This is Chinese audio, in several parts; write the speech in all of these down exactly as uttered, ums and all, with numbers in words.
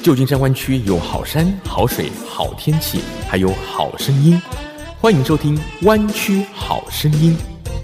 旧金山湾区有好山、好水、好天气，还有好声音。欢迎收听《湾区好声音》。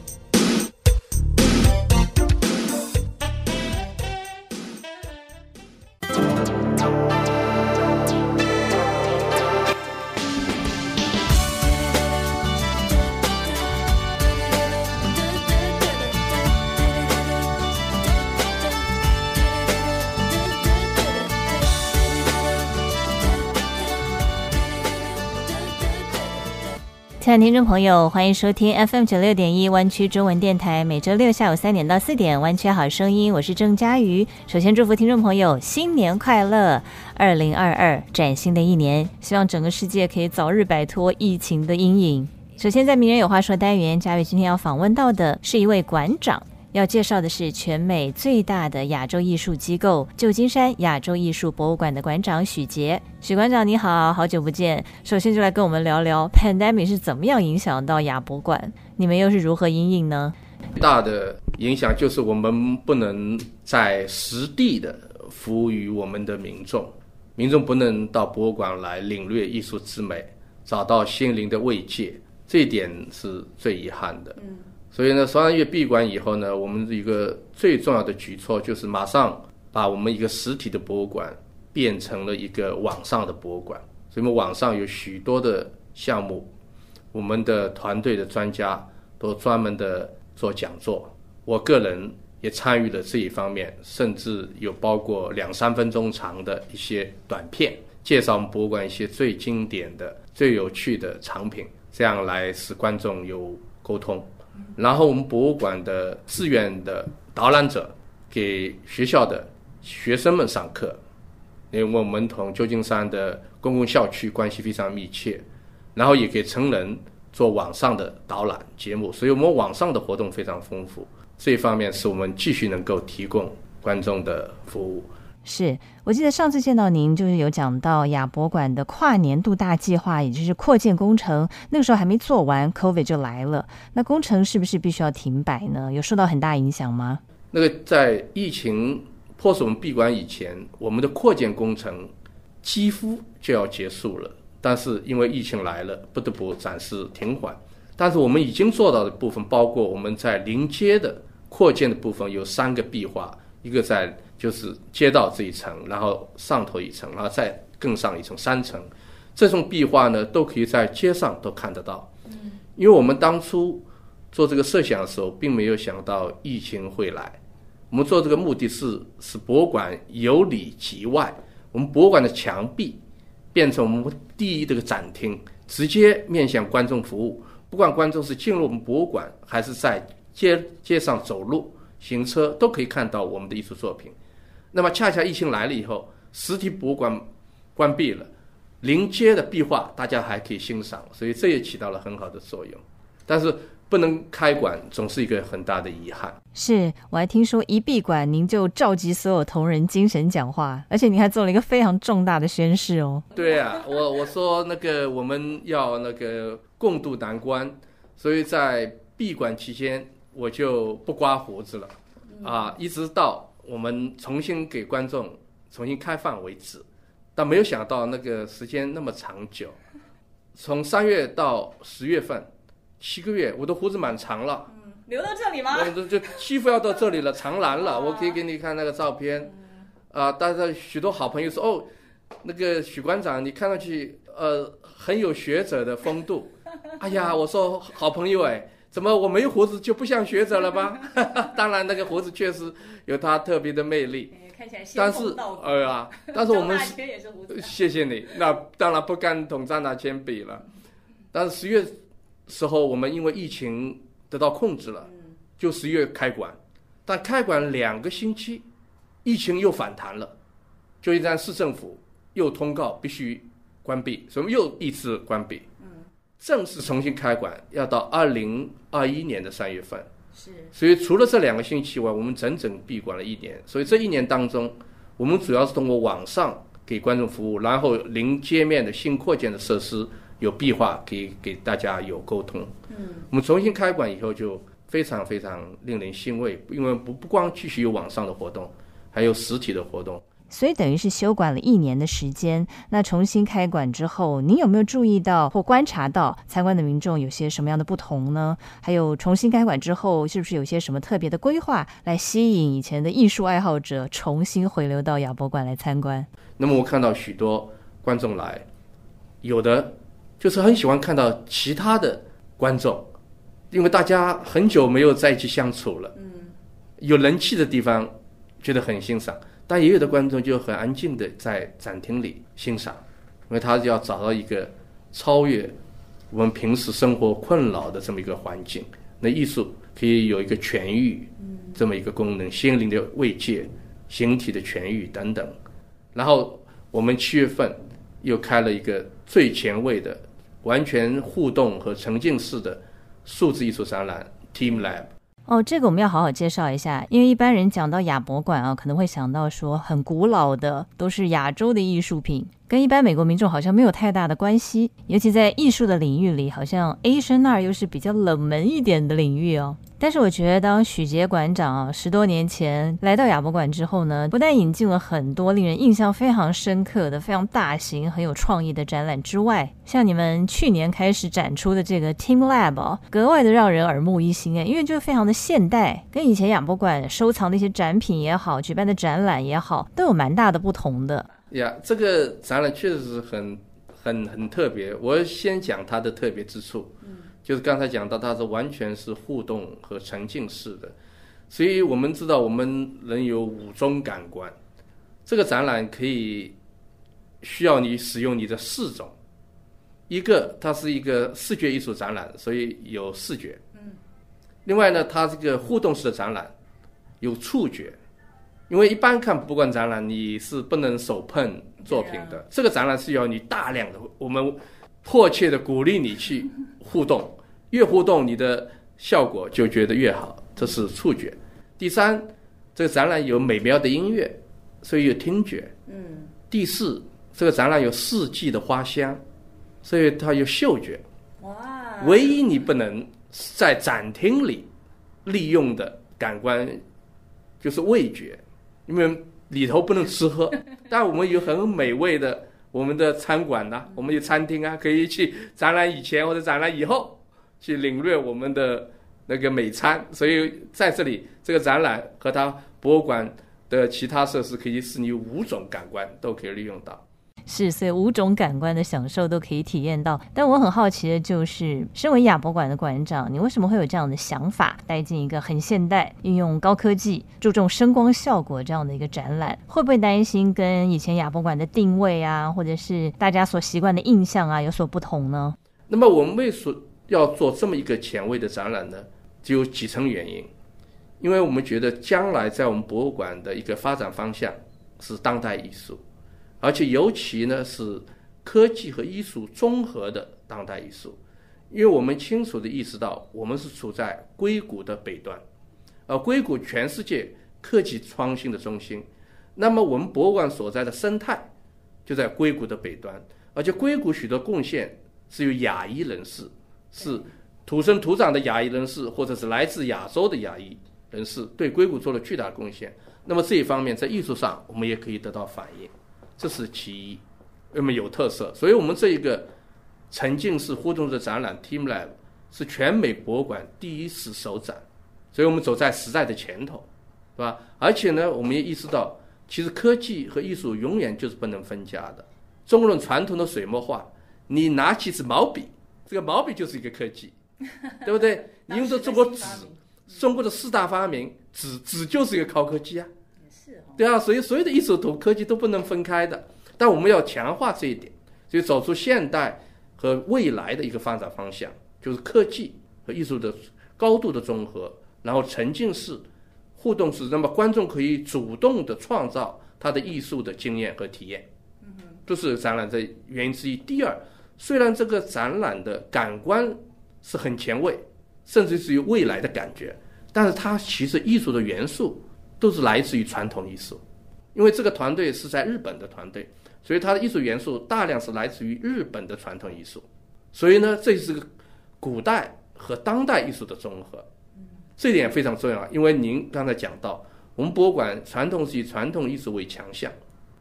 亲爱的听众朋友，欢迎收听 F M 九六点一湾区中文电台，每周六下午三点到四点，湾区好声音，我是郑佳瑜。首先祝福听众朋友新年快乐，二零二二崭新的一年，希望整个世界可以早日摆脱疫情的阴影。首先在名人有话说单元，佳瑜今天要访问到的是一位馆长，要介绍的是全美最大的亚洲艺术机构旧金山亚洲艺术博物馆的馆长许杰。许馆长你好，好久不见。首先就来跟我们聊聊 pandemic 是怎么样影响到亚博馆，你们又是如何因应呢？ 最大的影响就是我们不能在实地的服务于我们的民众，民众不能到博物馆来领略艺术之美，找到心灵的慰藉，这一点是最遗憾的。嗯，所以呢，十二月闭馆以后呢，我们一个最重要的举措就是马上把我们一个实体的博物馆变成了一个网上的博物馆。所以我们网上有许多的项目，我们的团队的专家都专门的做讲座，我个人也参与了这一方面，甚至有包括两三分钟长的一些短片，介绍我们博物馆一些最经典的、最有趣的藏品，这样来使观众有沟通。然后我们博物馆的志愿的导览者给学校的学生们上课，因为我们同旧金山的公共校区关系非常密切，然后也给成人做网上的导览节目，所以我们网上的活动非常丰富，这一方面是我们继续能够提供观众的服务。 是，我记得上次见到您就是有讲到亚博馆的跨年度大计划，也就是扩建工程，那个时候还没做完 COVID 就来了，那工程是不是必须要停摆呢？有受到很大影响吗？ 那个在疫情迫使我们闭馆以前，我们的扩建工程几乎就要结束了，但是因为疫情来了，不得不暂时停缓。但是我们已经做到的部分，包括我们在临街的扩建的部分有三个壁画，一个在就是街道这一层，然后上头一层，然后再更上一层，三层。这种壁画呢，都可以在街上都看得到。嗯，因为我们当初做这个设想的时候，并没有想到疫情会来。我们做这个目的是使博物馆由里及外，我们博物馆的墙壁变成我们第一这个展厅，直接面向观众服务。不管观众是进入我们博物馆，还是在街街上走路、行车，都可以看到我们的艺术作品。那么恰恰疫情来了以后，实体博物馆关闭了，临街的壁画大家还可以欣赏，所以这也起到了很好的作用。但是不能开馆总是一个很大的遗憾。 是，我还听说一闭馆您就召集所有同仁精神讲话，而且您还做了一个非常重大的宣誓哦。 对啊，我我说那个我们要那个共度难关，所以在闭馆期间我就不刮胡子了啊，一直到我们重新给观众重新开放为止。但没有想到那个时间那么长久，从三月到十月份，七个月，我的胡子蛮长了。 嗯，留到这里吗？ 就就几乎要到这里了，长蓝了。我可以给你看那个照片。啊、呃，但是许多好朋友说，哦，那个许馆长，你看上去呃很有学者的风度。哎呀，我说好朋友哎，怎么我没有胡子就不像学者了吧？当然，那个胡子确实有它特别的魅力。 看起来但是，哎呀，但是我们也是胡子。 谢谢你。那当然不敢同张大千比了。但是十月时候，我们因为疫情得到控制了，就十月开馆。但开馆两个星期，疫情又反弹了，旧金山市政府又通告必须关闭，所以我们又一次关闭。正式重新开馆要到二零二一年的三月份。是，所以除了这两个星期外，我们整整闭馆了一年。所以这一年当中，我们主要是通过网上给观众服务，然后临街面的新扩建的设施有壁画给给大家有沟通。嗯，我们重新开馆以后就非常非常令人欣慰，因为不不光继续有网上的活动，还有实体的活动。 所以等于是休馆了一年的时间。那重新开馆之后，您有没有注意到或观察到参观的民众有些什么样的不同呢？还有重新开馆之后，是不是有些什么特别的规划来吸引以前的艺术爱好者重新回流到亚博馆来参观？ 那么我看到许多观众来，有的就是很喜欢看到其他的观众，因为大家很久没有在一起相处了，嗯，有人气的地方觉得很欣赏，但也有的观众就很安静的在展厅里欣赏，因为他要找到一个超越我们平时生活困扰的这么一个环境。那艺术可以有一个痊愈这么一个功能，心灵的慰藉，形体的痊愈等等。然后我们七月份又开了一个最前卫的完全互动和沉浸式的数字艺术展览 Team Lab。 哦，这个我们要好好介绍一下，因为一般人讲到亚博馆啊，可能会想到说很古老的都是亚洲的艺术品，跟一般美国民众好像没有太大的关系，尤其在艺术的领域里，好像 Asian Art 又是比较冷门一点的领域哦。但是我觉得当许杰馆长啊十多年前来到亚博馆之后呢，不但引进了很多令人印象非常深刻的非常大型很有创意的展览之外，像你们去年开始展出的这个 Team Lab 哦，格外的让人耳目一新诶，因为就非常的现代，跟以前亚博馆收藏的一些展品也好，举办的展览也好，都有蛮大的不同的呀。这个展览确实是很很很特别，我先讲它的特别之处，嗯，就是刚才讲到它是完全是互动和沉浸式的，所以我们知道我们人有五种感官，这个展览可以需要你使用你的四种，一个它是一个视觉艺术展览，所以有视觉，嗯，另外呢它这个互动式的展览有触觉，因为一般看博物馆展览你是不能手碰作品的，这个展览是要你大量的，我们迫切的鼓励你去互动，越互动你的效果就觉得越好，这是触觉。第三，这个展览有美妙的音乐，所以有听觉。嗯。第四，这个展览有四季的花香，所以它有嗅觉。哇！唯一你不能在展厅里利用的感官就是味觉，因为里头不能吃喝，但我们有很美味的我们的餐馆啊，我们有餐厅啊，可以去展览以前或者展览以后去领略我们的那个美餐。所以在这里这个展览和它博物馆的其他设施可以使你五种感官都可以利用到。 是，所以五种感官的享受都可以体验到。但我很好奇的就是，身为亚博馆的馆长，你为什么会有这样的想法，带进一个很现代、运用高科技、注重声光效果这样的一个展览？会不会担心跟以前亚博馆的定位啊，或者是大家所习惯的印象啊有所不同呢？ 那么我们为什么要做这么一个前卫的展览呢？只有几层原因。因为我们觉得将来在我们博物馆的一个发展方向是当代艺术，而且尤其呢是科技和艺术综合的当代艺术。因为我们清楚地意识到我们是处在硅谷的北端，而硅谷全世界科技创新的中心，那么我们博物馆所在的生态就在硅谷的北端，而且硅谷许多贡献是由亚裔人士，是土生土长的亚裔人士，或者是来自亚洲的亚裔人士对硅谷做了巨大的贡献。那么这一方面在艺术上我们也可以得到反映，这是其一，那么有特色。所以我们这一个沉浸式互动的展览 Team Lab 是全美博物馆第一次首展，所以我们走在时代的前头，对吧？而且呢我们也意识到其实科技和艺术永远就是不能分家的。中国人传统的水墨画，你拿起支毛笔，这个毛笔就是一个科技，对不对？你用的中国纸，中国的四大发明，纸纸就是一个高科技啊，对啊，所以所有的艺术和科技都不能分开的。但我们要强化这一点，所以走出现代和未来的一个发展方向，就是科技和艺术的高度的综合，然后沉浸式、互动式，那么观众可以主动的创造他的艺术的经验和体验，这是展览的原因之一。第二，虽然这个展览的感官是很前卫，甚至是有未来的感觉，但是它其实艺术的元素都是来自于传统艺术，因为这个团队是在日本的团队，所以它的艺术元素大量是来自于日本的传统艺术。所以呢，这是个古代和当代艺术的综合，这点非常重要。因为您刚才讲到，我们博物馆传统是以传统艺术为强项，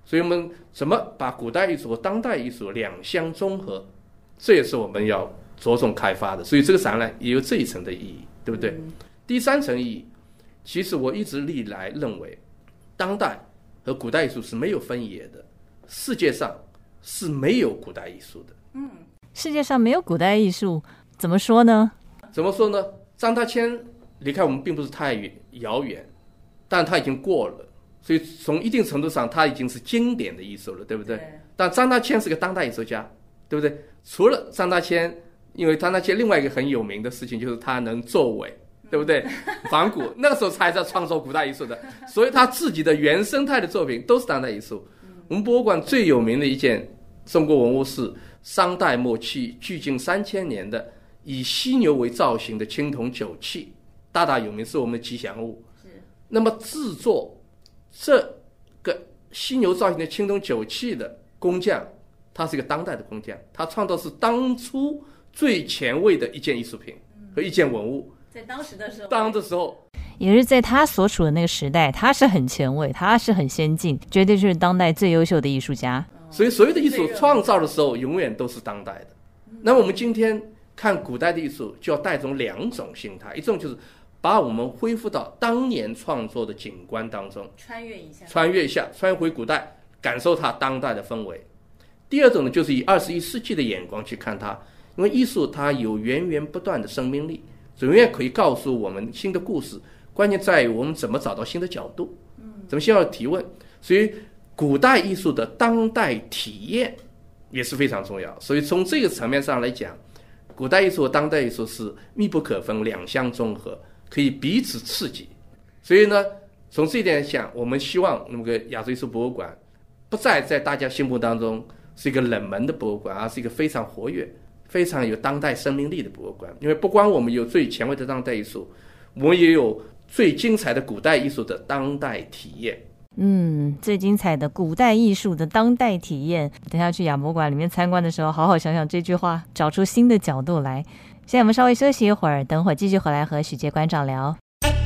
所以我们怎么把古代艺术和当代艺术两相综合，这也是我们要着重开发的。所以这个展览也有这一层的意义，对不对？嗯、第三层意义，其实我一直历来认为，当代和古代艺术是没有分野的，世界上是没有古代艺术的。 嗯，世界上没有古代艺术，怎么说呢？ 怎么说呢？张大千离开我们并不是太遥远，但他已经过了。所以从一定程度上，他已经是经典的艺术了，对不对？对。但张大千是个当代艺术家，对不对？除了张大千，因为张大千另外一个很有名的事情就是他能作伪，对不对？仿古，那个时候才在创作古代艺术的，所以他自己的原生态的作品都是当代艺术。我们博物馆最有名的一件中国文物是商代末期距今三千年的以犀牛为造型的青铜酒器，大大有名，是我们的吉祥物。那么制作这个犀牛造型的青铜酒器的工匠，他是一个当代的工匠，他创造是当初最前卫的一件艺术品和一件文物。 在当时的时候， 当的时候， 也是在他所处的那个时代，他是很前卫，他是很先进，绝对是当代最优秀的艺术家。 所以所有的艺术创造的时候，永远都是当代的。那么我们今天看古代的艺术，就要带种两种心态，一种就是把我们恢复到当年创作的景观当中， 穿越一下， 穿越一下，穿回古代，感受它当代的氛围。第二种呢，就是以二十一世纪的眼光去看它，因为艺术它有源源不断的生命力，永远可以告诉我们新的故事。关键在于我们怎么找到新的角度，怎么需要提问。所以古代艺术的当代体验也是非常重要。所以从这个层面上来讲，古代艺术和当代艺术是密不可分，两相综合，可以彼此刺激。所以呢，从这一点讲，我们希望那个亚洲艺术博物馆不再在大家心目当中是一个冷门的博物馆，而是一个非常活跃、非常有当代生命力的博物馆。因为不光我们有最前卫的当代艺术，我们也有最精彩的古代艺术的当代体验。 嗯，最精彩的古代艺术的当代体验，等下去亚博馆里面参观的时候，好好想想这句话，找出新的角度来。现在我们稍微休息一会儿，等会儿继续回来和许杰馆长聊。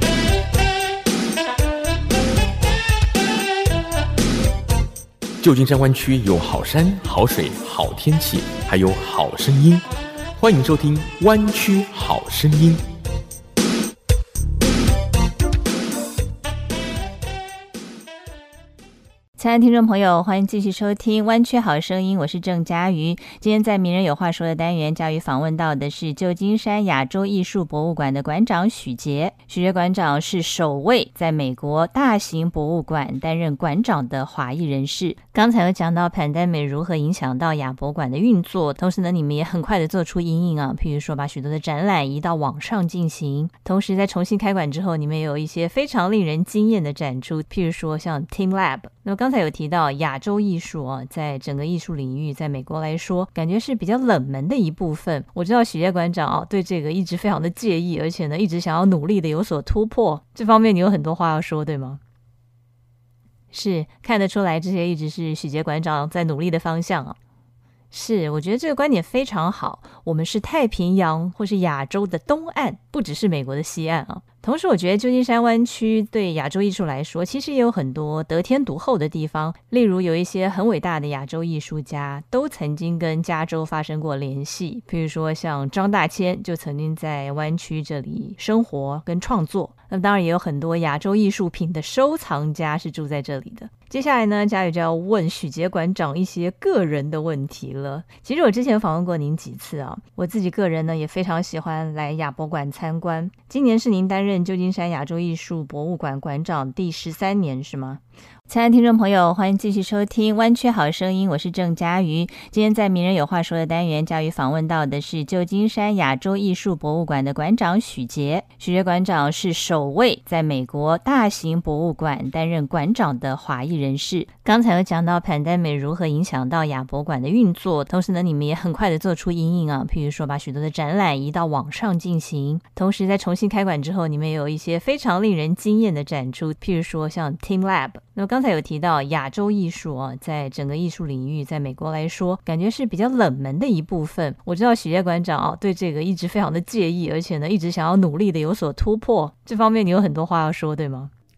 旧金山湾区有好山、好水、好天气，还有好声音，欢迎收听《湾区好声音》。 亲爱的听众朋友，欢迎继续收听湾区好声音，我是郑佳瑜。今天在名人有话说的单元，佳瑜访问到的是旧金山亚洲艺术博物馆的馆长许杰。许杰馆长是首位在美国大型博物馆担任馆长的华裔人士。刚才有讲到 pandemic 如何影响到亚博馆的运作，同时呢，你们也很快的做出因应啊，譬如说把许多的展览移到网上进行，同时在重新开馆之后，你们也有一些非常令人惊艳的展出，譬如说像 Team Lab。那么刚才有提到亚洲艺术啊，在整个艺术领域，在美国来说，感觉是比较冷门的一部分。我知道许杰馆长啊，对这个一直非常的介意，而且呢，一直想要努力的有所突破。这方面你有很多话要说，对吗？是，看得出来，这些一直是许杰馆长在努力的方向啊。是，我觉得这个观点非常好。我们是太平洋或是亚洲的东岸，不只是美国的西岸啊。同时我觉得旧金山湾区对亚洲艺术来说，其实也有很多得天独厚的地方。例如有一些很伟大的亚洲艺术家都曾经跟加州发生过联系，譬如说像张大千就曾经在湾区这里生活跟创作。那当然也有很多亚洲艺术品的收藏家是住在这里的。接下来呢，佳宇就要问许杰馆长一些个人的问题了。其实我之前访问过您几次啊，我自己个人呢也非常喜欢来亚博馆参观。今年是您担任旧金山亚洲艺术博物馆馆长第十三年是吗？亲爱的听众朋友，欢迎继续收听湾区好声音，我是郑佳瑜。今天在名人有话说的单元，佳瑜访问到的是旧金山亚洲艺术博物馆的馆长许杰。许杰馆长是首位在美国大型博物馆担任馆长的华裔人士。刚才有讲到 pandemic 如何影响到亚博馆的运作，同时呢，你们也很快的做出因应啊，譬如说把许多的展览移到网上进行，同时在重新开馆之后，你们也有一些非常令人惊艳的展出，譬如说像 Team Lab。那么刚才有提到亚洲艺术啊，在整个艺术领域，在美国来说，感觉是比较冷门的一部分。我知道许杰馆长啊，对这个一直非常的介意，而且呢，一直想要努力的有所突破。这方面你有很多话要说，对吗？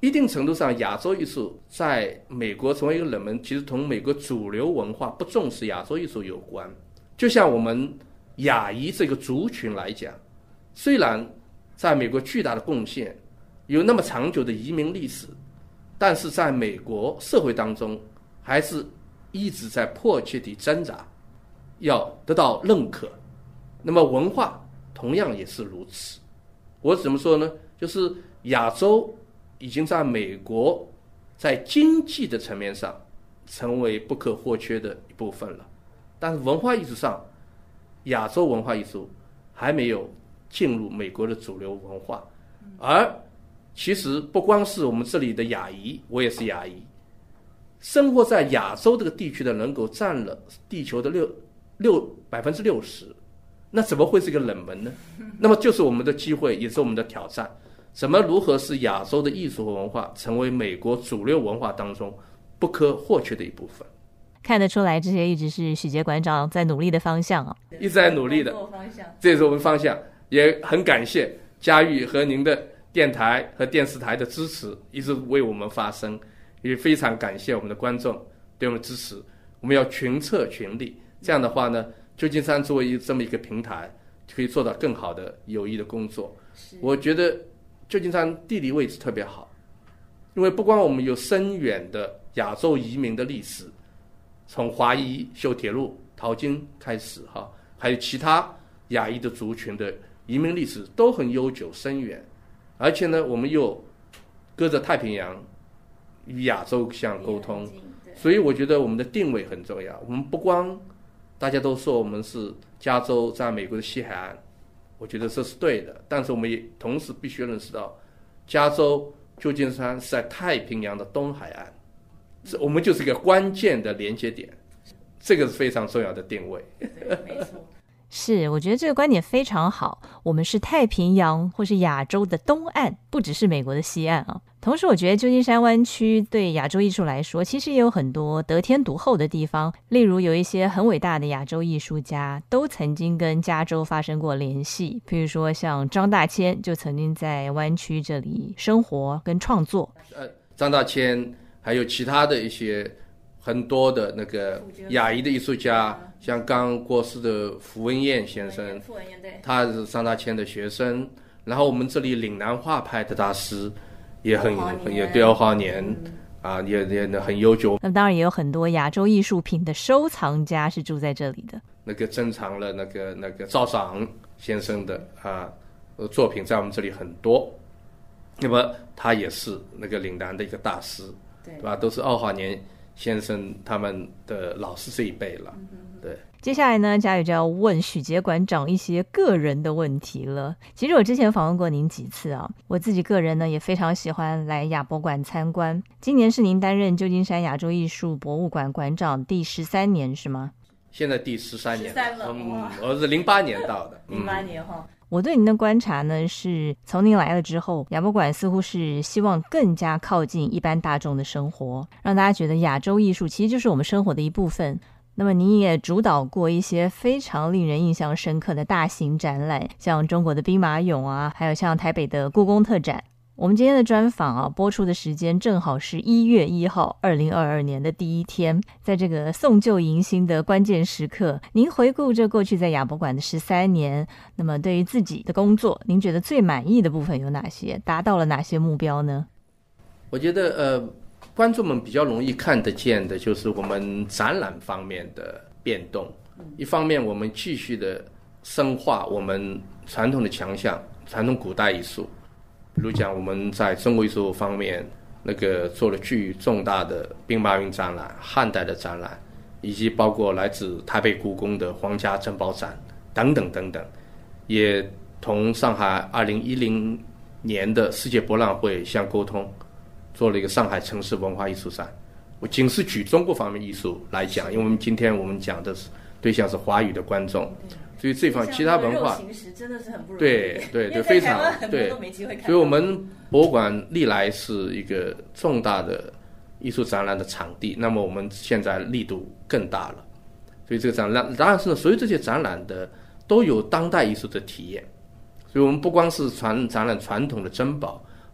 一定程度上，亚洲艺术在美国成为一个冷门，其实同美国主流文化不重视亚洲艺术有关。就像我们亚裔这个族群来讲，虽然在美国巨大的贡献，有那么长久的移民历史，但是在美国社会当中，还是一直在迫切地挣扎，要得到认可。那么文化同样也是如此。我怎么说呢？就是亚洲已经在美国在经济的层面上成为不可或缺的一部分了，但是文化艺术上，亚洲文化艺术还没有进入美国的主流文化。而其实不光是我们这里的亚裔，我也是亚裔，生活在亚洲这个地区的人口占了地球的六六百分之六十，那怎么会是一个冷门呢？那么就是我们的机会，也是我们的挑战。怎么如何使亚洲的艺术和文化成为美国主流文化当中不可或缺的一部分？ 看得出来，这些一直是许杰馆长在努力的方向啊， 一直在努力的，这也是我们方向。也很感谢嘉玉和您的电台和电视台的支持，一直为我们发声，也非常感谢我们的观众对我们的支持。我们要群策群力，这样的话呢，旧金山作为这么一个平台，可以做到更好的有益的工作。我觉得旧金山地理位置特别好，因为不光我们有深远的亚洲移民的历史，从华裔修铁路淘金开始哈，还有其他亚裔的族群的移民历史都很悠久深远，而且呢，我们又隔着太平洋与亚洲相沟通，所以我觉得我们的定位很重要。我们不光大家都说我们是加州在美国的西海岸，我觉得这是对的，但是我们也同时必须认识到，加州旧金山是在太平洋的东海岸，我们就是一个关键的连接点，这个是非常重要的定位。 没错。是，我觉得这个观点非常好。我们是太平洋或是亚洲的东岸，不只是美国的西岸啊。同时，我觉得旧金山湾区对亚洲艺术来说，其实也有很多得天独厚的地方。例如，有一些很伟大的亚洲艺术家都曾经跟加州发生过联系，譬如说像张大千就曾经在湾区这里生活跟创作。 呃，张大千还有其他的一些很多的那个亚裔的艺术家，像刚过世的傅文彦先生，他是张大千的学生。然后我们这里岭南画派的大师也很也对欧华年、嗯、啊也也很悠久。 那么当然也有很多亚洲艺术品的收藏家是住在这里的。 那个珍藏了那个那个赵赏先生的啊作品在我们这里很多。那么他也是那个岭南的一个大师， 对, 对吧？都是欧华年先生他们的老师这一辈了。对， 接下来呢，嘉宇就要问许杰馆长一些个人的问题了。其实我之前访问过您几次啊，我自己个人呢也非常喜欢来亚博馆参观。今年是您担任旧金山亚洲艺术博物馆馆长第十三年是吗？ 现在第十三年了， 十三了， 嗯，我是零八年到的。 零八年哈。我对您的观察呢，是从您来了之后，亚博馆似乎是希望更加靠近一般大众的生活，让大家觉得亚洲艺术其实就是我们生活的一部分。那么您也主导过一些非常令人印象深刻的大型展览，像中国的兵马俑啊，还有像台北的故宫特展。我们今天的专访啊，播出的时间正好是一月一号，二零二二年的第一天。在这个送旧迎新的关键时刻，您回顾这过去在亚博馆的十三年，那么对于自己的工作，您觉得最满意的部分有哪些？达到了哪些目标呢？ 我觉得呃，观众们比较容易看得见的就是我们展览方面的变动。一方面，我们继续的深化我们传统的强项，传统古代艺术。比如讲，我们在中国艺术方面，那个做了巨重大的兵马俑展览、汉代的展览，以及包括来自台北故宫的皇家珍宝展等等等等，也同上海二零一零年的世界博览会相沟通，做了一个上海城市文化艺术展。我仅是举中国方面艺术来讲，因为我们今天我们讲的是对象是华语的观众。所以这方其他文化真的是很不容易， 对对对，非常对。所以我们博物馆历来是一个重大的艺术展览的场地，那么我们现在力度更大了。所以这个展览，当然是所有这些展览的都有当代艺术的体验。所以我们不光是传展览传统的珍宝，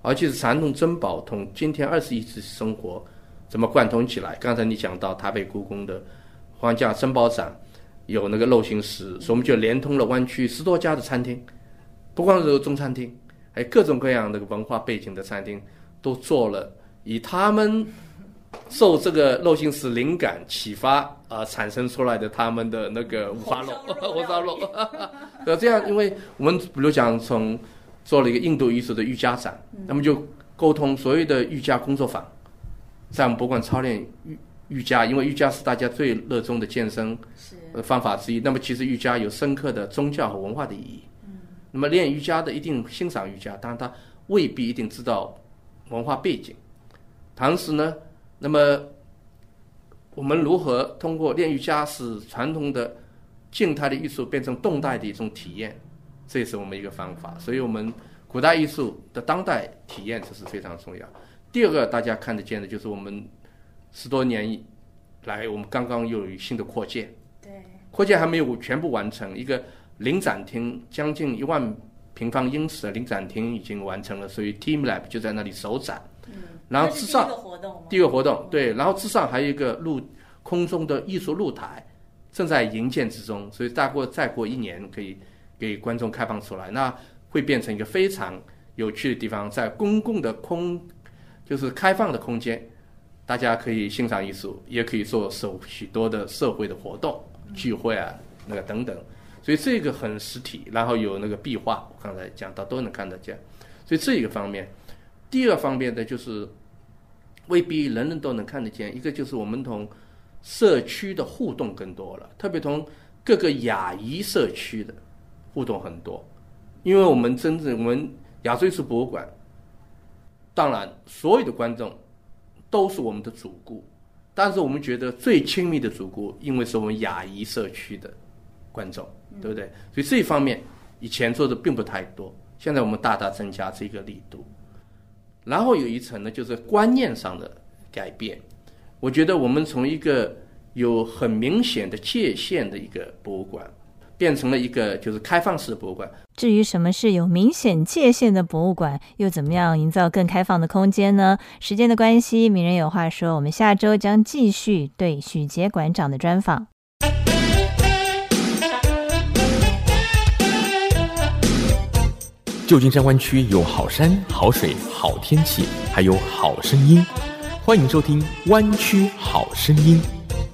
而且是传统珍宝同今天二十一世纪生活怎么贯通起来。刚才你讲到台北故宫的皇家珍宝展有那个肉形石，所以我们就连通了湾区十多家的餐厅，不光是中餐厅，还有各种各样的文化背景的餐厅都做了以他们受这个肉形石灵感启发啊、呃、产生出来的他们的那个五花肉火烧肉呃这样，因为我们比如讲从做了一个印度艺术的瑜伽展，那么就沟通所有的瑜伽工作坊，在我们博物馆操练瑜瑜伽，因为瑜伽是大家最热衷的健身方法之一，那么其实瑜伽有深刻的宗教和文化的意义。那么练瑜伽的一定欣赏瑜伽，当然他未必一定知道文化背景。同时呢，那么我们如何通过练瑜伽使传统的静态的艺术变成动态的一种体验，这也是我们一个方法。所以我们古代艺术的当代体验这是非常重要。第二个大家看得见的就是我们十多年来我们刚刚又有新的扩建，对，扩建还没有全部完成，一个临展厅将近一万平方英尺的临展厅已经完成了，所以 Team Lab 就在那里首展。嗯，然后之上第一个活动吗？ 第一个活动，对，然后之上还有一个露空中的艺术露台正在营建之中，所以大概再过一年可以给观众开放出来，那会变成一个非常有趣的地方，在公共的空就是开放的空间，大家可以欣赏艺术，也可以做许多的社会的活动聚会啊那个等等，所以这个很实体，然后有那个壁画我刚才讲到都能看得见，所以这一个方面。第二方面的就是未必人人都能看得见，一个就是我们同社区的互动更多了，特别同各个亚裔社区的互动很多，因为我们真正我们亚洲艺术博物馆，当然所有的观众都是我们的主顾，但是我们觉得最亲密的主顾因为是我们亚裔社区的观众，对不对？所以这一方面以前做的并不太多，现在我们大大增加这个力度。然后有一层呢，就是观念上的改变。我觉得我们从一个有很明显的界限的一个博物馆，变成了一个就是开放式的博物馆。 至于什么是有明显界限的博物馆，又怎么样营造更开放的空间呢？时间的关系，名人有话说，我们下周将继续对许杰馆长的专访。 旧金山湾区有好山、好水、好天气，还有好声音。欢迎收听《湾区好声音》。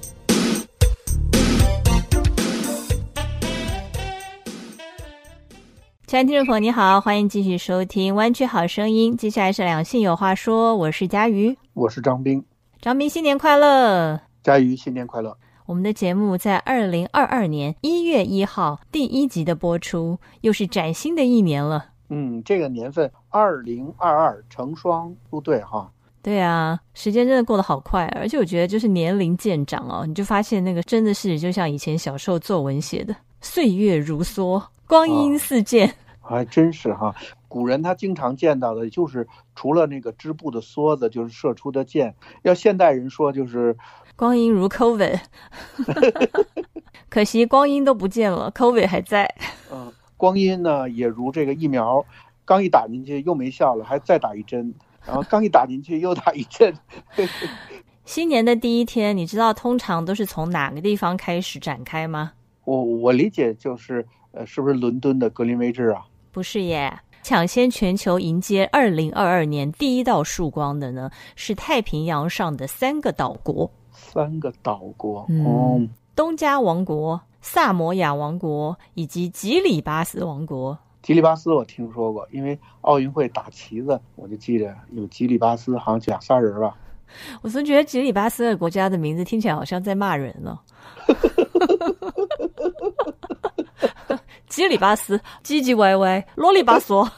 亲爱的听众朋友你好，欢迎继续收听《湾区好声音》。接下来是两性有话说，我是佳瑜， 我是张斌。 张斌新年快乐！ 佳瑜新年快乐！ 我们的节目在二零二二年一月一号第一集的播出，又是崭新的一年了。 嗯，这个年份二零二二成双入对哈。 对啊，时间真的过得好快，而且我觉得就是年龄渐长哦，你就发现那个真的是就像以前小时候作文写的，岁月如梭，光阴似箭。 哦，还真是哈。古人他经常见到的就是除了那个织布的梭子，就是射出的箭。要现代人说就是光阴如 COVID 可惜光阴都不见了， COVID 还在。 嗯，光阴呢也如这个疫苗，刚一打进去又没效了，还再打一针，然后刚一打进去又打一针。 新年的第一天，你知道通常都是从哪个地方开始展开吗？ 我我理解就是呃，是不是伦敦的格林威治啊？ 不是耶，抢先全球迎接二零二二年第一道曙光的呢，是太平洋上的三个岛国。 三个岛国， 嗯， 哦， 东加王国、萨摩亚王国以及吉里巴斯王国。 吉里巴斯我听说过，因为奥运会打旗子，我就记得有吉里巴斯，好像俩仨人吧。 我总觉得吉里巴斯的国家的名字听起来好像在骂人呢。吉里巴斯，唧唧歪歪，啰里吧嗦。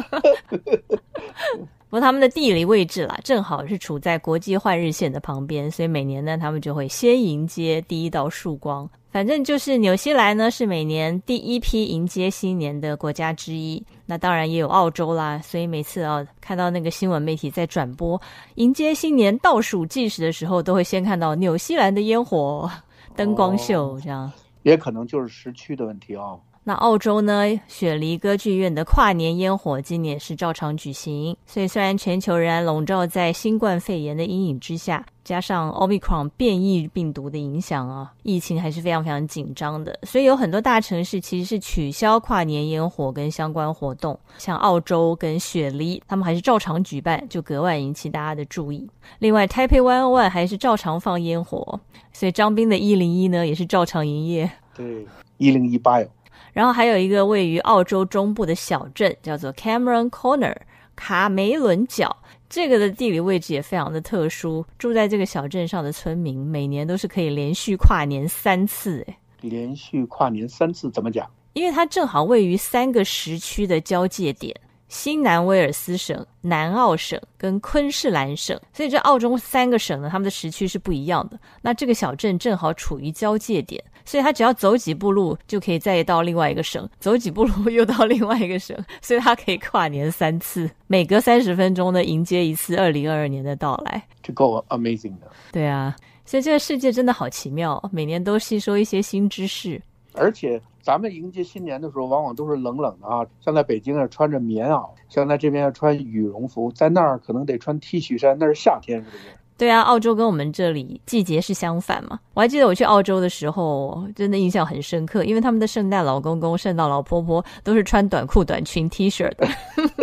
不过他们的地理位置啦，正好是处在国际换日线的旁边，所以每年呢，他们就会先迎接第一道曙光。反正就是纽西兰呢，是每年第一批迎接新年的国家之一。那当然也有澳洲啦，所以每次啊看到那个新闻媒体在转播迎接新年倒数计时的时候，都会先看到纽西兰的烟火灯光秀这样。 也可能就是时区的问题哦。 那澳洲呢，雪梨歌剧院的跨年烟火今年是照常举行，所以虽然全球仍然笼罩在新冠肺炎的阴影之下，加上 Omicron 变异病毒的影响啊，疫情还是非常非常紧张的，所以有很多大城市其实是取消跨年烟火跟相关活动，像澳洲跟雪梨他们还是照常举办，就格外引起大家的注意。另外台北一一一还是照常放烟火，所以张斌的一零一呢也是照常营业。 对，一零一八有。 然后还有一个位于澳洲中部的小镇叫做 Cameron Corner 卡梅伦角，这个的地理位置也非常的特殊，住在这个小镇上的村民每年都是可以连续跨年三次。 连续跨年三次怎么讲？ 因为它正好位于三个时区的交界点，新南威尔斯省、南澳省跟昆士兰省，所以这澳洲三个省呢，他们的时区是不一样的。那这个小镇正好处于交界点，所以他只要走几步路就可以再到另外一个省，走几步路又到另外一个省，所以他可以跨年三次，每隔三十分钟呢迎接一次二零二二年的到来。 这够 amazing 的。 对啊，所以这个世界真的好奇妙，每年都吸收一些新知识。 而且咱们迎接新年的时候往往都是冷冷的啊，像在北京啊穿着棉袄，像在这边要穿羽绒服，在那儿可能得穿 T 恤衫，那是夏天是不是？ 对啊，澳洲跟我们这里季节是相反嘛。我还记得我去澳洲的时候真的印象很深刻，因为他们的圣诞老公公圣诞老婆婆都是穿短裤短裙 T 恤的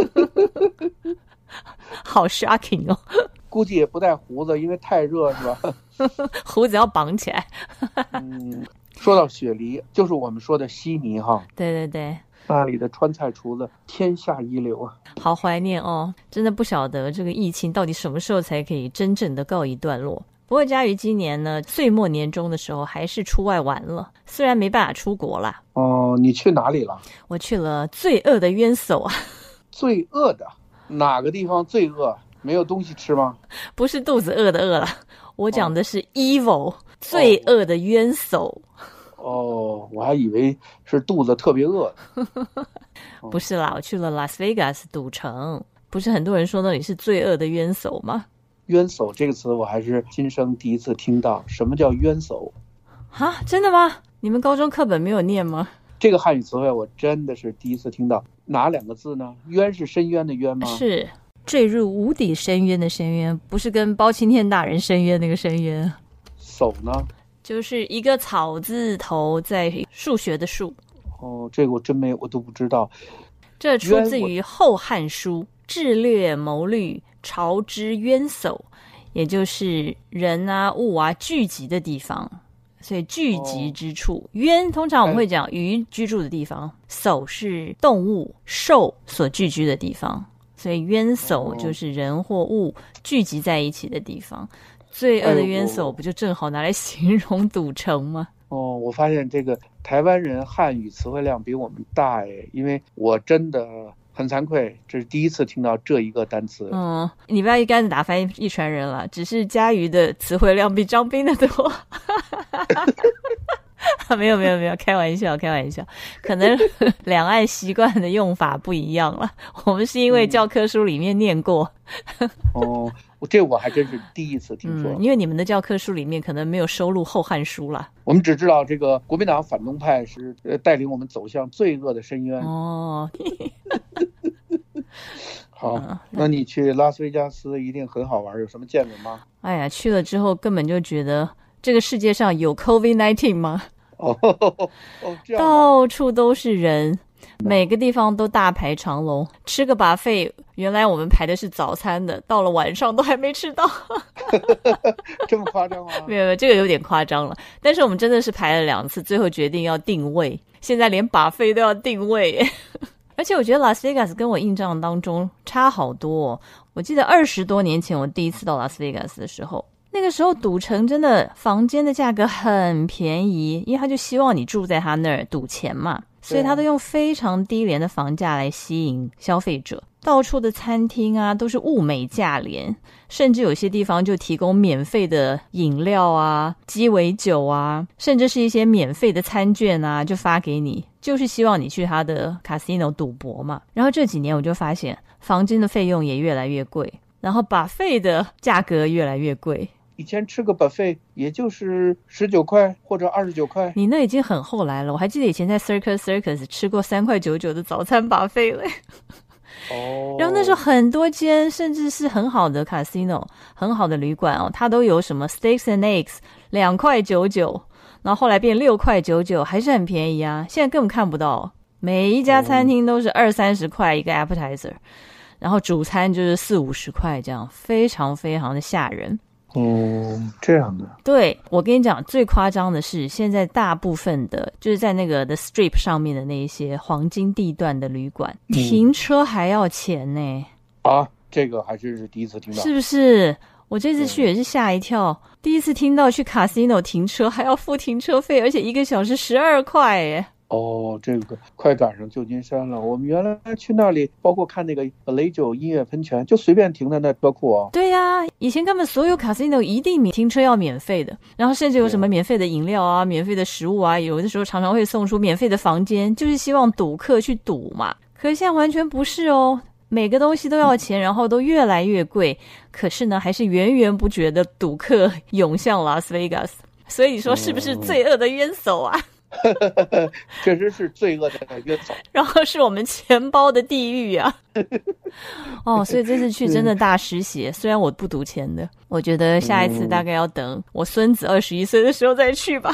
好 shocking 哦。 估计也不带胡子，因为太热是吧胡子要绑起来嗯，说到雪梨，就是我们说的悉尼哈。 对对对， 那里的川菜厨子天下一流啊， 好怀念哦！真的不晓得这个疫情到底什么时候才可以真正的告一段落。不过佳瑜今年呢，岁末年终的时候还是出外玩了，虽然没办法出国啦。 哦，你去哪里了？ 我去了罪恶的渊首啊。 罪恶的？哪个地方罪恶？没有东西吃吗？ 不是肚子饿的饿啦，我讲的是 evil、哦、罪恶的渊首。 哦，我还以为是肚子特别饿不是啦，我去了拉斯维加斯赌城，不是很多人说那里是罪恶的渊首吗？ 渊首这个词我还是今生第一次听到，什么叫渊首啊？真的吗？你们高中课本没有念吗？ 这个汉语词汇我真的是第一次听到。哪两个字呢？渊是深渊的渊吗？ 是坠入无底深渊的深渊，不是跟包青天大人深渊那个深渊。 首呢？ 就是一个草字头在数学的数。 哦，这个我真没我都不知道。 这出自于《后汉书》，智略谋虑，朝之渊首，也就是人啊物啊聚集的地方，所以聚集之处。渊、哦、通常我们会讲鱼居住的地方，首是动物兽所聚居的地方，所以渊首就是人或物聚集在一起的地方。罪恶的渊首不就正好拿来形容赌城吗？ 哦，我发现这个台湾人汉语词汇量比我们大哎，因为我真的很惭愧，这是第一次听到这一个单词。 嗯，你不要一竿子打翻一船人了，只是佳瑜的词汇量比张斌的多。没有没有没有，开玩笑开玩笑，可能两岸习惯的用法不一样了。我们是因为教科书里面念过。 哦，这我还真是第一次听说、 嗯、因为你们的教科书里面可能没有收录《后汉书》啦。 我们只知道这个国民党反动派是带领我们走向罪恶的深渊。 哦。 好、嗯，那你去拉斯维加斯一定很好玩，有什么见闻吗？ 哎呀，去了之后根本就觉得这个世界上有 COVID 十九 吗？ 哦, 哦这样到处都是人，每个地方都大排长龙，吃个 buffet， 原来我们排的是早餐的，到了晚上都还没吃到。 这么夸张吗？ 没有没有，这个有点夸张了，但是我们真的是排了两次，最后决定要定位，现在连 buffet 都要定位。而且我觉得拉斯维加斯跟我印象当中差好多、哦、我记得二十多年前我第一次到拉斯维加斯的时候，那个时候赌城真的房间的价格很便宜，因为他就希望你住在他那儿赌钱嘛，所以他都用非常低廉的房价来吸引消费者。到处的餐厅啊都是物美价廉，甚至有些地方就提供免费的饮料啊、鸡尾酒啊，甚至是一些免费的餐券啊就发给你，就是希望你去他的 casino 赌博嘛。然后这几年我就发现房间的费用也越来越贵，然后 buffet 的价格越来越贵。 以前吃个 buffet 也就是十九块或者二十九块。 你那已经很后来了，我还记得以前在 Circus Circus 吃过三块九九的早餐 buffet 了。 哦， 然后那时候很多间甚至是很好的 casino 很好的旅馆哦，它都有什么 steaks and eggs 两块九九，然后后来变六块九九，还是很便宜啊。现在根本看不到，每一家餐厅都是二三十块一个 appetizer， 然后主餐就是四五十块，这样非常非常的吓人。 哦，这样的。 对，我跟你讲，最夸张的是，现在大部分的就是在那个 The Strip 上面的那一些黄金地段的旅馆，嗯、停车还要钱呢。 啊，这个还真是第一次听到， 是不是？我这次去也是吓一跳，第一次听到去 Casino 停车还要付停车费，而且一个小时十二块耶。 哦，这个快赶上旧金山了。我们原来去那里，包括看那个 Vallejo 音乐喷泉，就随便停在那车库哦。 对呀、啊，以前根本所有 casino 一定停车要免费的，然后甚至有什么免费的饮料啊、免费的食物啊，有的时候常常会送出免费的房间，就是希望赌客去赌嘛。可是现在完全不是哦，每个东西都要钱，然后都越来越贵，可是呢，还是源源不绝的赌客涌向拉斯维加斯。所以你说是不是罪恶的冤手啊？ 确实是罪恶的冤手， 然后是我们钱包的地狱啊！哦，所以这次去真的大失血。虽然我不赌钱的，我觉得下一次大概要等我孙子二十一岁的时候再去吧。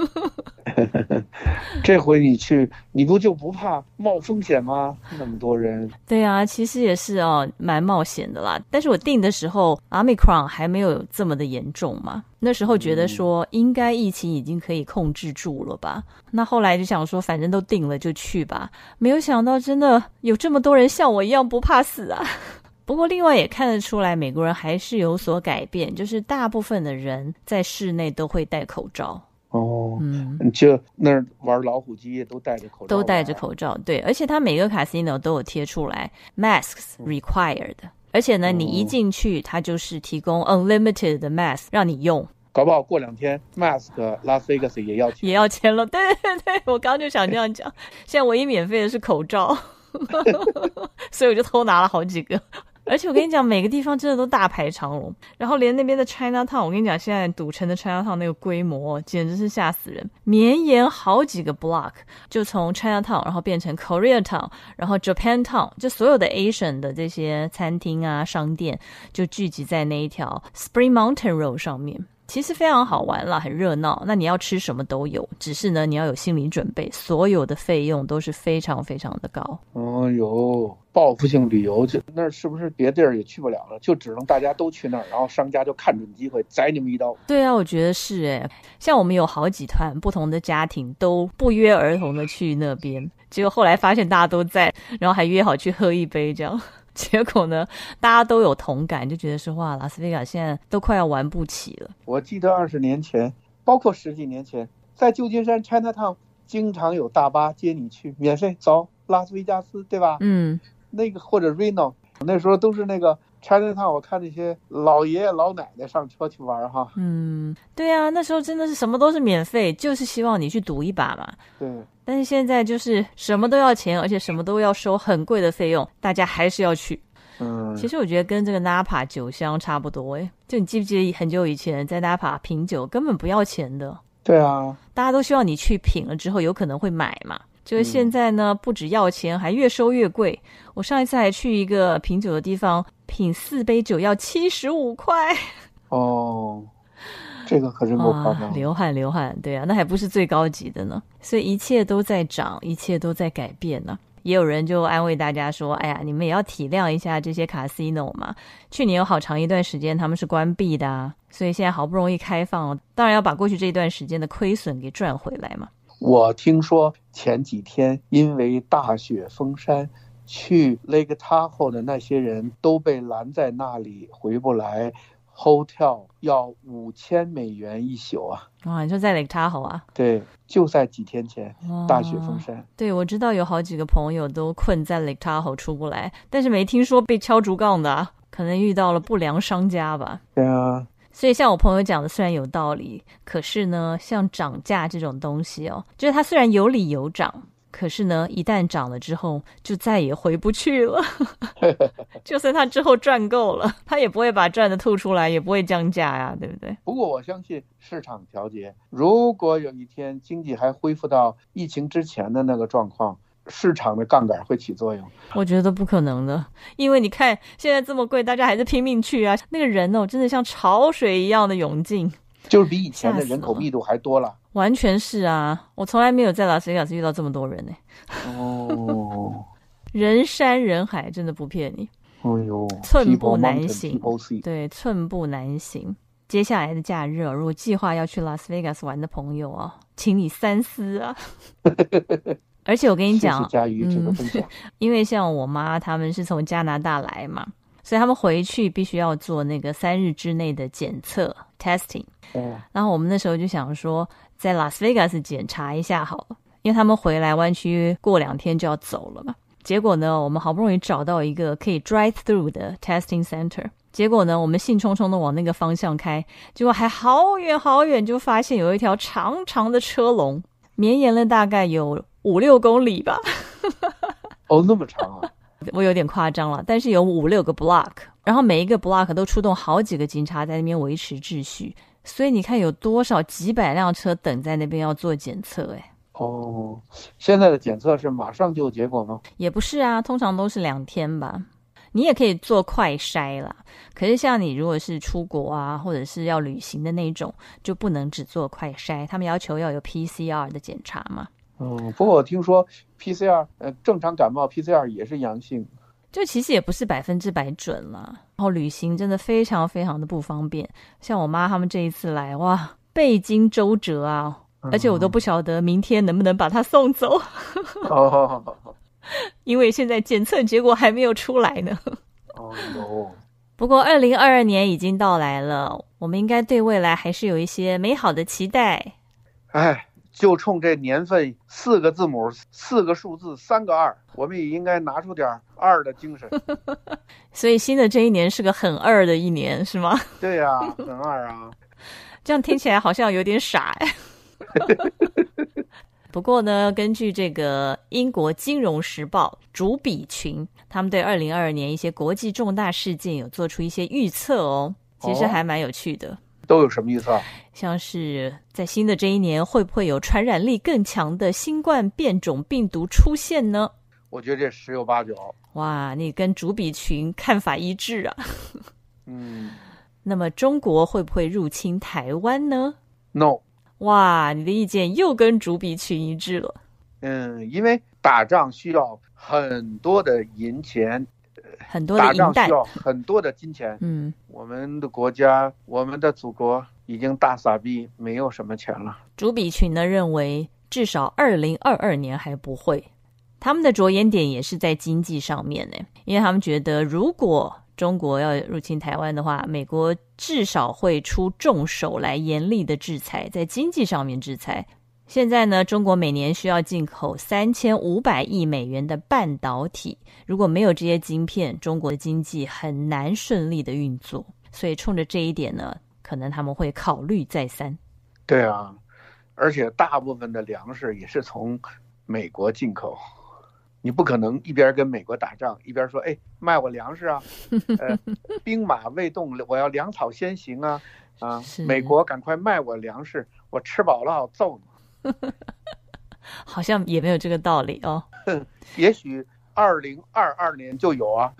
这回你去，你不就不怕冒风险吗？那么多人。 对啊，其实也是哦，蛮冒险的啦。但是我订的时候 Omicron 还没有这么的严重嘛，那时候觉得说应该疫情已经可以控制住了吧。那后来就想说反正都订了就去吧，没有想到真的有这么多人像我一样不怕死啊。不过另外也看得出来美国人还是有所改变，就是大部分的人在室内都会戴口罩。 哦，嗯，就那儿玩老虎机也都戴着口罩， 都戴着口罩，对，而且他每个 casino 都有贴出来 masks required，、嗯、而且呢，你一进去，他就是提供 unlimited 的 mask 让你用。 搞不好过两天 mask 拉斯维加斯也要钱， 也要钱了。对对对，我刚刚就想这样讲。现在唯一免费的是口罩，所以我就偷拿了好几个。而且我跟你讲，每个地方真的都大排长龙，然后连那边的 Chinatown， 我跟你讲，现在赌城的 Chinatown 那个规模简直是吓死人，绵延好几个 block， 就从 Chinatown 然后变成 Koreatown， 然后 Japantown， 就所有的 Asian 的这些餐厅啊商店就聚集在那一条 Spring Mountain Road 上面。其实非常好玩啦，很热闹，那你要吃什么都有，只是呢你要有心理准备，所有的费用都是非常非常的高。 哦哟，报复性旅游，就那是不是别地儿也去不了了，就只能大家都去那儿，然后商家就看准机会宰你们一刀。 对啊，我觉得是耶，像我们有好几团不同的家庭都不约而同的去那边，结果后来发现大家都在，然后还约好去喝一杯这样，结果呢大家都有同感，就觉得说哇，拉斯维加斯现在都快要玩不起了。 我记得二十年前包括十几年前在旧金山 Chinatown 经常有大巴接你去，免费走拉斯维加斯，对吧？ 嗯， 那个或者 Reno， 那时候都是那个 Chinatown， 我看那些老爷爷老奶奶上车去玩哈。 嗯，对啊，那时候真的是什么都是免费，就是希望你去赌一把嘛。 对。 但是现在就是什么都要钱，而且什么都要收很贵的费用，大家还是要去。 嗯， 其实我觉得跟这个 Napa 酒香差不多诶，就你记不记得很久以前在 Napa 品酒根本不要钱的。 对啊， 大家都希望你去品了之后有可能会买嘛。就是现在呢、嗯、不只要钱，还越收越贵。我上一次还去一个品酒的地方，品四杯酒要七十五块。 哦，这个可真够夸张、 啊、流汗流汗，对啊，那还不是最高级的呢。所以一切都在涨，一切都在改变呢、啊。也有人就安慰大家说，哎呀，你们也要体谅一下这些 casino 嘛，去年有好长一段时间他们是关闭的啊，所以现在好不容易开放，当然要把过去这一段时间的亏损给赚回来嘛。 我听说前几天因为大雪封山，去 Lake Tahoe 的那些人都被拦在那里回不来， hotel 要五千美元一宿啊！ 哇，你说在 Lake Tahoe 啊？ 对，就在几天前，大雪封山、哦。 对，我知道有好几个朋友都困在 Lake Tahoe 出不来，但是没听说被敲竹杠的、啊，可能遇到了不良商家吧。 对啊。 所以像我朋友讲的虽然有道理，可是呢像涨价这种东西哦，就是它虽然有理有涨， 可是呢，一旦涨了之后，就再也回不去了。就算他之后赚够了，他也不会把赚的吐出来，也不会降价呀，对不对？ 不过我相信市场调节，如果有一天经济还恢复到疫情之前的那个状况，市场的杠杆会起作用。 我觉得不可能的，因为你看现在这么贵，大家还是拼命去啊，那个人哦，真的像潮水一样的涌进， 就是比以前的人口密度还多了。 完全是啊，我从来没有在拉斯维加斯遇到这么多人呢。 哦， 人山人海，真的不骗你。 哎呦， 寸步难行。 People mountain, people sea. 对，寸步难行。接下来的假日、哦、如果计划要去拉斯维加斯玩的朋友哦，请你三思啊。而且我跟你讲， 谢谢嘉瑜这个分享、 嗯、因为像我妈他们是从加拿大来嘛，所以他们回去必须要做那个三日之内的检测 testing、嗯、然后我们那时候就想说在拉斯维加斯检查一下好了，因为他们回来湾区过两天就要走了嘛。结果呢，我们好不容易找到一个可以 drive through 的 testing center， 结果呢，我们兴冲冲的往那个方向开，结果还好远好远就发现有一条长长的车龙，绵延了大概有五六公里吧。 哦，那么长啊！ 我有点夸张了，但是有五六个 block， 然后每一个 block 都出动好几个警察在那边维持秩序，所以你看有多少几百辆车等在那边要做检测。诶哦，现在的检测是马上就有结果吗？ 也不是啊，通常都是两天吧。你也可以做快筛啦，可是像你如果是出国啊，或者是要旅行的那种，就不能只做快筛，他们要求要有 P C R 的检查嘛。 嗯，不过我听说 P C R 呃正常感冒 P C R 也是阳性， 就其实也不是百分之百准啦。然后旅行真的非常非常的不方便，像我妈他们这一次来，哇，倍经周折啊，而且我都不晓得明天能不能把她送走。 哦， 因为现在检测结果还没有出来呢。 哦哟， 不过二零二二年已经到来了，我们应该对未来还是有一些美好的期待。 哎，就冲这年份四个字母四个数字三个二，我们也应该拿出点二的精神。 所以新的这一年是个很二的一年是吗？ 对呀、啊，很二啊。 这样听起来好像有点傻。不过呢，根据这个英国金融时报主笔群，他们对二零二二年一些国际重大事件有做出一些预测哦，其实还蛮有趣的。哦， 都有什么预测？ 像是在新的这一年会不会有传染力更强的新冠变种病毒出现呢？ 我觉得这十有八九。 哇，你跟主笔群看法一致啊。 嗯， 那么中国会不会入侵台湾呢？ No。 哇，你的意见又跟主笔群一致了。 嗯，因为打仗需要很多的银钱， 很多的银弹， 打仗需要很多的金钱。 嗯， 我们的国家，我们的祖国已经大撒币，没有什么钱了。 主笔群呢认为，至少二零二二年还不会。他们的着眼点也是在经济上面呢，因为他们觉得如果中国要入侵台湾的话，美国至少会出重手来严厉的制裁，在经济上面制裁。现在呢，中国每年需要进口三千五百亿美元的半导体，如果没有这些晶片，中国的经济很难顺利的运作。所以冲着这一点呢，可能他们会考虑再三。 对啊，而且大部分的粮食也是从美国进口。你不可能一边跟美国打仗一边说，哎，卖我粮食啊，呃，兵马未动，我要粮草先行啊，啊，美国赶快卖我粮食，我吃饱了好揍你。 好像也没有这个道理哦。 也许二零二二年就有啊。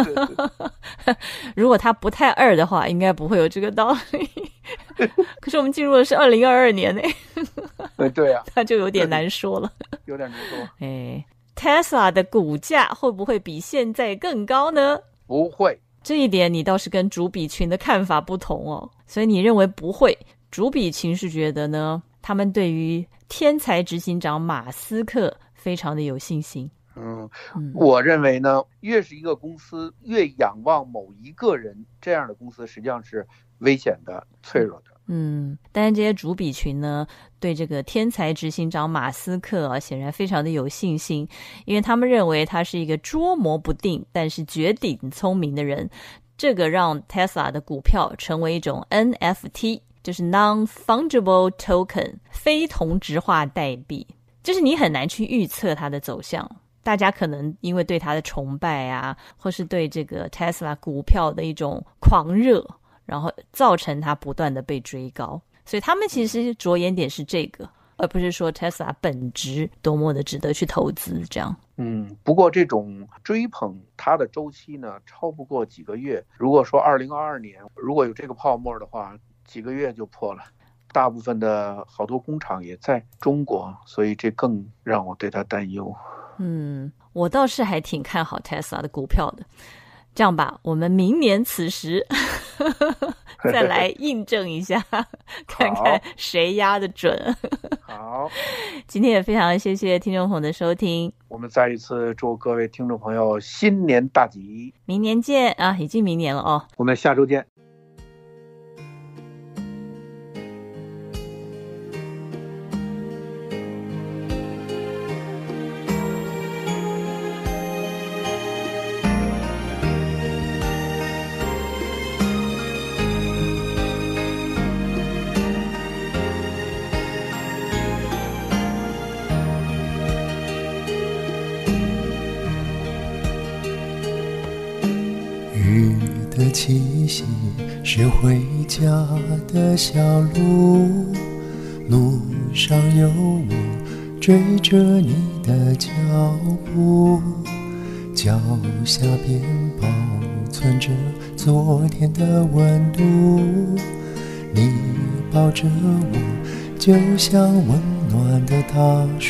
如果他不太二的话，应该不会有这个道理。可是我们进入的是二零二二年呢。 对啊， 那就有点难说了。 有点难说。 哎。Tesla 的股价会不会比现在更高呢？ 不会， 这一点你倒是跟主笔群的看法不同哦。所以你认为不会，主笔群是觉得呢，他们对于天才执行长马斯克非常的有信心。 嗯，我认为呢，越是一个公司越仰望某一个人，这样的公司实际上是危险的、脆弱的。 嗯，但是这些主笔群呢，对这个天才执行长马斯克啊，显然非常的有信心，因为他们认为他是一个捉摸不定，但是绝顶聪明的人。这个让 Tesla 的股票成为一种 N F T， 就是 Non-Fungible Token， 非同质化代币。 就是你很难去预测它的走向。大家可能因为对它的崇拜啊，或是对这个 Tesla 股票的一种狂热，然后造成它不断的被追高，所以他们其实着眼点是这个，而不是说 Tesla 本质多么的值得去投资这样。 嗯，不过这种追捧它的周期呢，超不过几个月。如果说二零二二年如果有这个泡沫的话，几个月就破了。大部分的好多工厂也在中国，所以这更让我对它担忧。 嗯，我倒是还挺看好 Tesla 的股票的。这样吧，我们明年此时再来印证一下，看看谁压得准。 好， 今天也非常谢谢听众朋友的收听， 我们再一次祝各位听众朋友新年大吉， 明年见啊！已经明年了哦， 我们下周见。 的气息是回家的小路，路上有我追着你的脚步，脚下边保存着昨天的温度，你抱着我就像温暖的大树，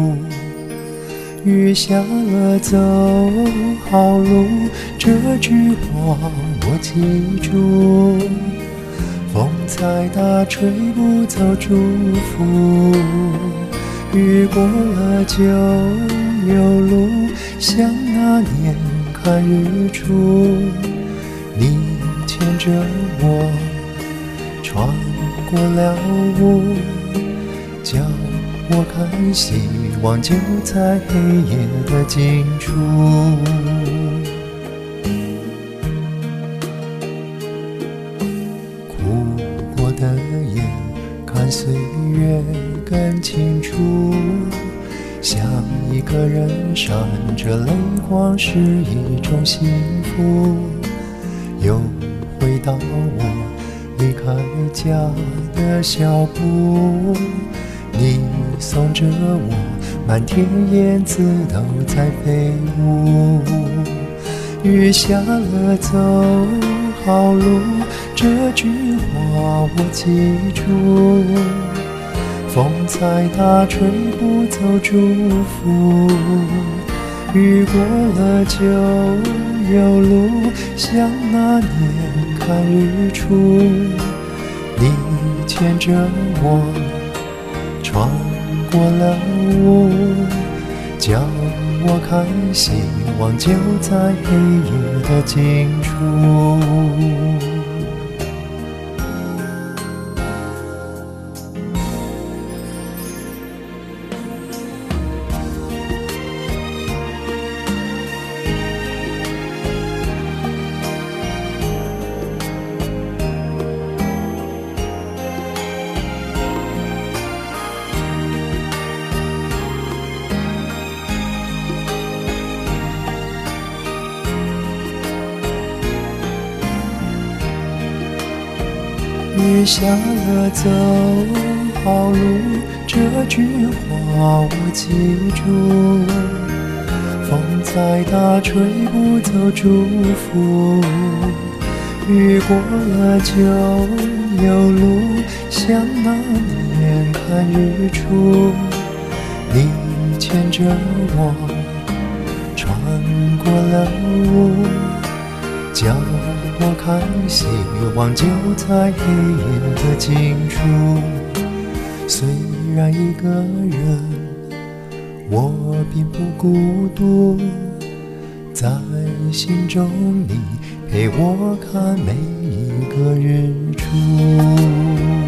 雨下了走好路，这句话我记住，风再大吹不走祝福，雨过了就有路，像那年看日出，你牵着我穿过了雾，叫我看希望就在黑夜的尽处，哭过的眼看岁月更清楚，想一个人闪着泪光是一种幸福，又回到我离开家的小步，你送着我，满天燕子都在飞舞，雨下了走好路，这句话我记住，风再大吹不走祝福，雨过了就有路，像那年看日出，你牵着我穿过了雾，叫我看希望就在黑夜的尽处。雨下了走好路，这句话我记住，风再大吹不走祝福，雨过了就有路，像那年看日出，你牵着我穿过了雾，叫我看希望就在黑夜的尽处，虽然一个人我并不孤独，在心中你陪我看每一个日出。